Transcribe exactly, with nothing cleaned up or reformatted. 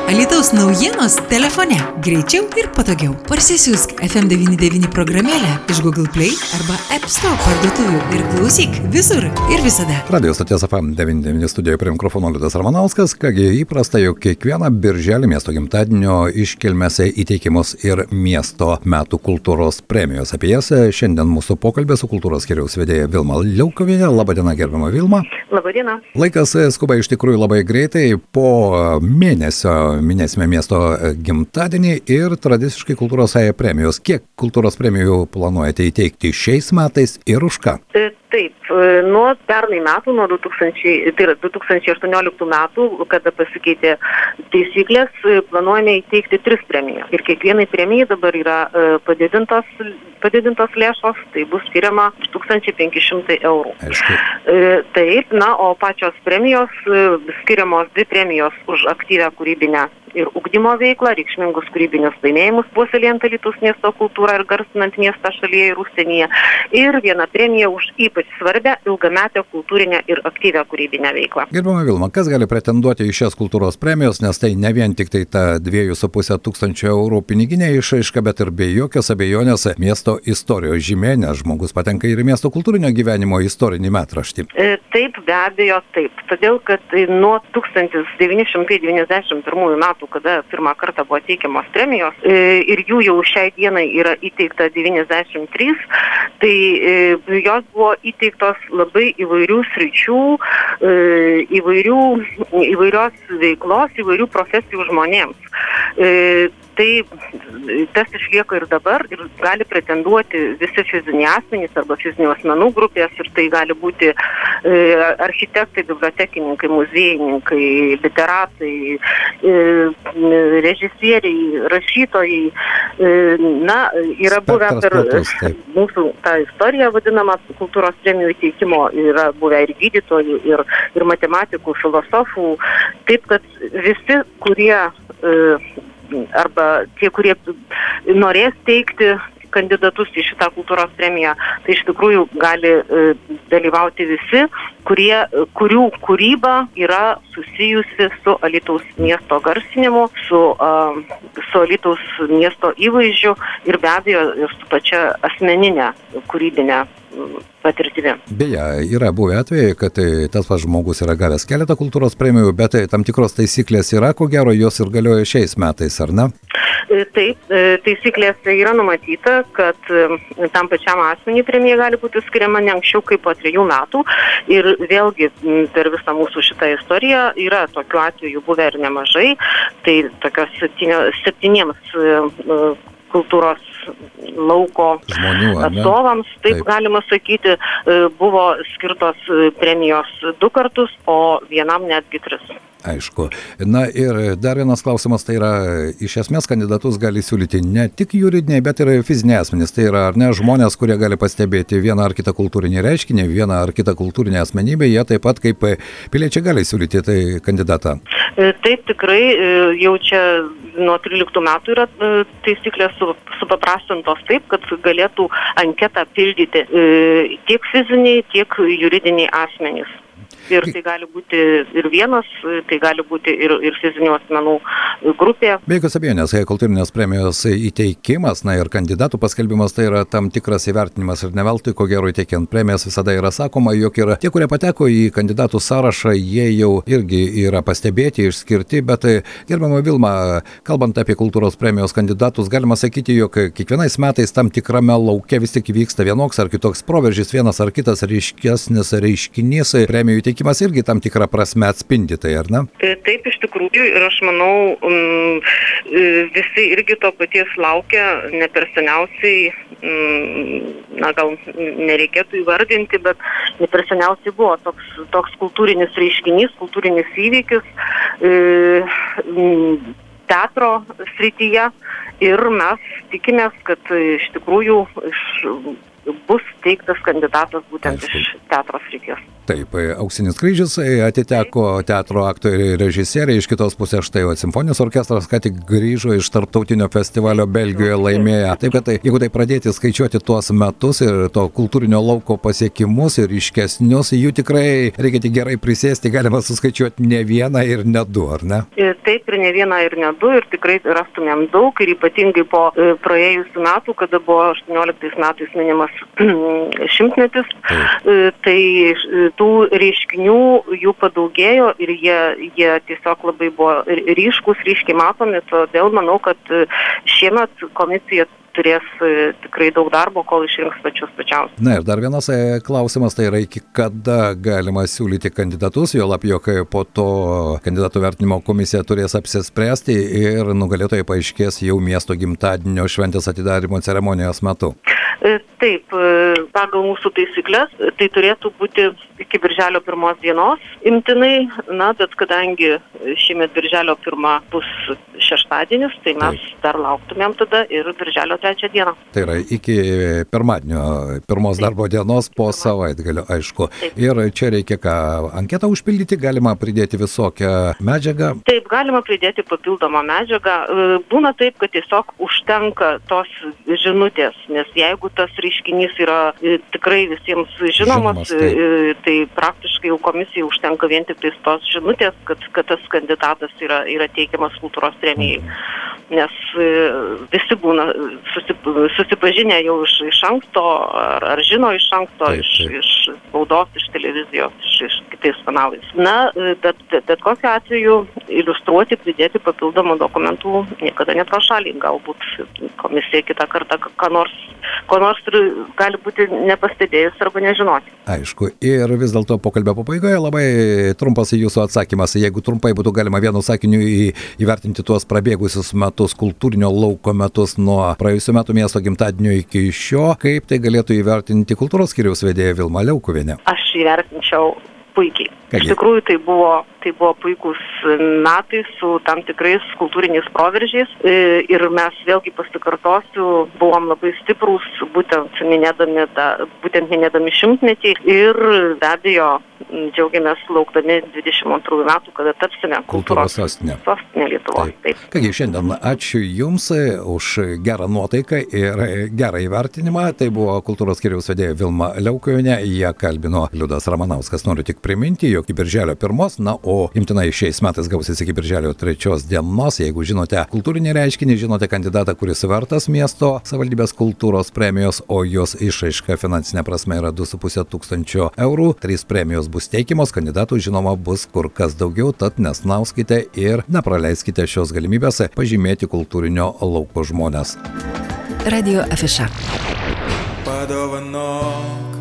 Alytaus naujienos telefone. Greičiau ir patogiau. Parsisiųsk F M devyni devyni programėlę iš Google Play arba App Store parduotuvių ir klausyk visur ir visada. Radio stoties F M devyni devyni studijoje prie mikrofono Liudas Ramanauskas. Kągi įprasta, jau kiekvieną birželį miesto gimtadienio iškilmėse įteikiamos ir miesto metų kultūros premijos. Apie jas šiandien mūsų pokalbė su kultūros skyriaus vedėja Vilma Liaukovienė. Labadiena, gerbiama Vilma. Labadiena. Laikas skuba iš tikrųjų labai greitai. Po mėnesio minėsime miesto gimtadienį ir tradiciškai kultūros premijos. Kiek kultūros premijų planuojate įteikti šiais metais ir už ką? Taip, nuo pernai metų, nuo du tūkstančiai, tai yra du tūkstančiai aštuonioliktų metų, kada pasikeitė taisyklės, planuojame įteikti tris premijas. Ir kiekvienai premijai dabar yra padidintos, padidintos lėšos, tai bus skiriama tūkstantis penki šimtai eurų. Aišku. Taip, na, o pačios premijos skiriamos dvi premijos už aktyvią kūrybinę ir ugdymo veiklą, reikšmingus kūrybinius laimėjimus puoselėjant Alytaus miesto kultūrą ir garsinant miestą šalyje ir užsienyje. Ir viena premija už ypač svarbę ilgametę kultūrinę ir aktyvią kūrybinę veiklą. Gerbiama Vilma, kas gali pretenduoti į šias kultūros premijos, nes tai ne vien tik tai ta dviejų su pusė tūkstančio eurų piniginė išraiška, bet ir be jokios abejonės miesto istorijos žymė, nes žmogus patenka ir į miesto kultūrinio gyvenimo istorinį metraštį. E, taip, be abejo, taip. Todėl, kad nuo tūkstantis devyni šimtai devyniasdešimt pirmųjų metų, kada pirmą kartą buvo teikiamos premijos, e, ir jų jau šiai dienai yra įteikta devyniasdešimt trys, tai e, jos buvo įteiktos labai įvairių sričių, e, įvairių, įvairios veiklos, įvairių profesijų žmonėms. E, tai tas išlieka ir dabar ir gali pretenduoti visi fiziniai asmenys arba fizinių asmenų grupės ir tai gali būti e, architektai, bibliotekininkai, muziejininkai, literatai, e, režisieriai, rašytojai. E, na, yra buvę per platus, mūsų tą istoriją vadinamą kultūros premijų įteikimo, yra buvę ir gydytojų, ir, ir matematikų, filosofų. Taip, kad visi, kurie e, arba tie, kurie norės teikti kandidatus į šitą kultūros premiją, tai iš tikrųjų gali e, dalyvauti visi, kurie, kurių kūryba yra susijusi su Alytaus miesto garsinimu, su, uh, su Alytaus miesto įvaizdžiu ir be abejo ir su pačia asmeninė kūrybinė patirtimi. Beje, yra buvę atvejai, kad tas pats žmogus yra gavęs keletą kultūros premijų, bet tam tikros taisyklės yra, ko gero, jos ir galioja šiais metais, ar ne? Taip, taisyklėse yra numatyta, kad tam pačiam asmeniui premija gali būti skiriama ne anksčiau kaip po trijų metų ir vėlgi per visą mūsų šitą istoriją yra tokių atvejų buvę ir nemažai, tai tokios septyniems kultūros lauko žmonių, atstovams, taip, taip galima sakyti, buvo skirtos premijos du kartus, o vienam netgi tris. Aišku. Na ir dar vienas klausimas, tai yra, iš esmės kandidatus gali siūlyti ne tik juridiniai, bet ir fiziniai asmenys. Tai yra, ar ne, žmonės, kurie gali pastebėti vieną ar kitą kultūrinį reiškinį, vieną ar kitą kultūrinę asmenybę, jie taip pat kaip piliečiai gali siūlyti tai kandidatą. Taip, tikrai, jau čia nuo tryliktų metų yra taisyklės supaprastintos taip, kad galėtų anketą pildyti tiek fiziniai, tiek juridiniai asmenys. Ir tai gali būti ir vienas, tai gali būti ir, ir fizinių asmenų grupė. Be jokios abejonės, kultūrinės premijos įteikimas, na ir kandidatų paskelbimas, tai yra tam tikras įvertinimas ir ne veltui, ko gero įteikiant premijas visada yra sakoma, jog yra tie, kurie pateko į kandidatų sąrašą, jie jau irgi yra pastebėti, išskirti, bet gerbiama Vilma, kalbant apie kultūros premijos kandidatus, galima sakyti, jog kiekvienais metais tam tikrame lauke vis tik vyksta vienoks ar kitoks proveržis, vienas ar kitas ryškesnis reiškinys, premijų įteikimas irgi tam tikrą prasme atspindi tai, ar ne? Taip, iš tikrųjų, ir aš manau, visi irgi to paties laukia, ne per seniausiai, na gal nereikėtų įvardinti, bet ne per seniausiai buvo toks, toks kultūrinis reiškinys, kultūrinis įvykis teatro srityje ir mes tikimės, kad iš tikrųjų iš, bus teiktas kandidatas būtent Aišku. Iš teatro srities. Taip, auksinis kryžius atiteko teatro aktoriai režisieriai, iš kitos pusės štai o simfoninis orkestras ką tik grįžo iš tarptautinio festivalio Belgijoje laimėję. Taip, kad tai, jeigu tai pradėti skaičiuoti tuos metus ir to kultūrinio lauko pasiekimus ir ryškesnius, jų tikrai reikia tik gerai prisėsti, galima suskaičiuoti ne vieną ir ne du, ar ne? Taip, ir ne vieną ir ne du, ir tikrai rastumėm daug, ir ypatingai po praėjusių metų, kada buvo aštuonioliktais metais minimas šimtmetis, Taip. tai tų reiškinių jų padaugėjo ir jie, jie tiesiog labai buvo ryškus, ryškiai matomi, todėl manau, kad šiemet komisija turės tikrai daug darbo, kol išrinks pačius pačiausius. Na ir dar vienas klausimas, tai yra iki kada galima siūlyti kandidatus, jo lab, jog po to kandidatų vertinimo komisija turės apsispręsti ir nugalėtojai paaiškės jau miesto gimtadienio šventės atidarymo ceremonijos metu. Taip, pagal mūsų taisyklės, tai turėtų būti iki birželio pirmos dienos imtinai, na, bet kadangi šiemet birželio pirma bus šeštadienis, tai mes Taip. dar lauktumėm tada ir birželio trečią dieną. Tai yra iki pirmadienio, pirmos Taip. darbo dienos po savaitgalio, aišku. Taip. Ir čia reikia ką, anketą užpildyti, galima pridėti visokią medžiagą? Taip, galima pridėti papildomą medžiagą. Būna taip, kad tiesiog užtenka tos žinutės, nes jeigu tas reiškinys yra tikrai visiems žinomas, žinomas tai. tai praktiškai jau komisijai užtenka vien tik tos žinutės, kad, kad tas kandidatas yra, yra teikiamas kultūros premijai. Mm. Nes visi būna susip, susipažinę jau iš, iš anksto, ar, ar žino iš anksto, taip, iš, taip. iš spaudos, iš televizijos, iš, iš kitais kanalais. Na, bet, bet kokiu atveju iliustruoti, pridėti papildomų dokumentų niekada nepro šalį. Galbūt komisija kitą kartą ką nors, ko nors gali būti nepastebėjus arba nežinoti. Aišku, ir vis dėlto pokalbio pabaigoje labai trumpas jūsų atsakymas. Jeigu trumpai būtų galima vienu sakiniu į, įvertinti tuos prabėgusius metus, kultūrinio lauko metus nuo praėjusių metų miesto gimtadienio iki šio, kaip tai galėtų įvertinti kultūros skyriaus vedėja Vilma Liaukuvienė? Aš įvertinčiau puikiai. Iš tikrųjų, tai buvo, tai buvo puikus metai su tam tikrais kultūriniais proveržiais ir mes vėlgi pasikartosiu, buvom labai stiprūs, būtent minėdami, tą, būtent minėdami šimtmetį ir be abejo džiaugiamės laukdami dvidešimt antrųjų metų, kada tapsime kultūros sostinė Lietuvos. Taip. Taip. Kągi, šiandien ačiū Jums už gerą nuotaiką ir gerą įvertinimą. Tai buvo kultūros skyriaus vedėja Vilma Liaukuvienė, ją kalbino Liudas Ramanauskas. Noriu tik priminti, jog iki birželio pirmos, na, o imtinai šiais metais gausis iki birželio trečios dienos. Jeigu žinote kultūrinį reiškinį, žinote kandidatą, kuris vertas miesto savivaldybės kultūros premijos, o jos išraiška finansinė prasme yra du su puse tūkstančio eurų, trys premijos bus teikiamos, kandidatų žinoma bus kur kas daugiau, tad nesnauskite ir nepraleiskite šios galimybės pažymėti kultūrinio lauko žmones. Radio Afiša. Padovanok